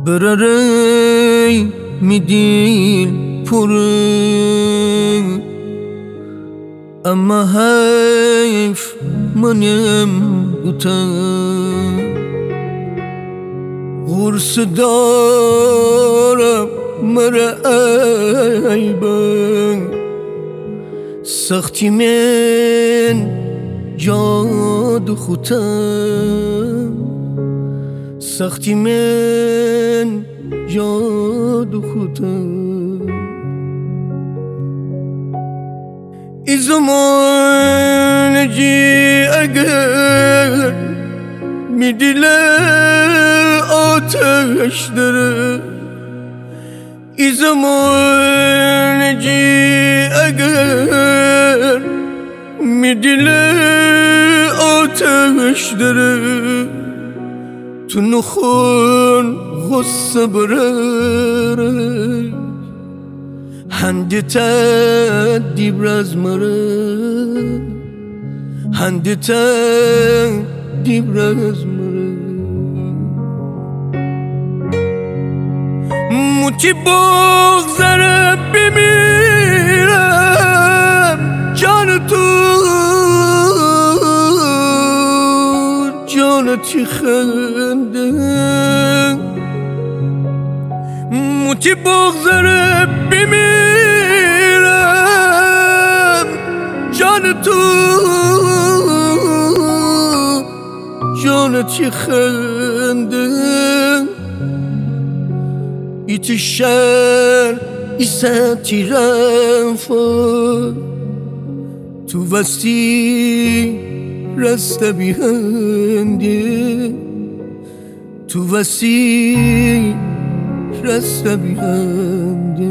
برای میدیل پره اما حیف منم بودم غرص دارم مرا عیبم سختی من جاد خودم سختی من جاد خودم ای زمان جی اگر می دل آتش داره ای زمان جی اگر می دل آتش داره تو نخون غصه براره هنده تا دیبرز مره هنده تا دیبرز مره موتی بغذره بمیرم جان تو جانتی خنده موتی بغذره بمیرم جان تو جانتی خنده ایتی شر ایساتی رفا تو وستی رسته بیهنده تو وستی رسته بیهنده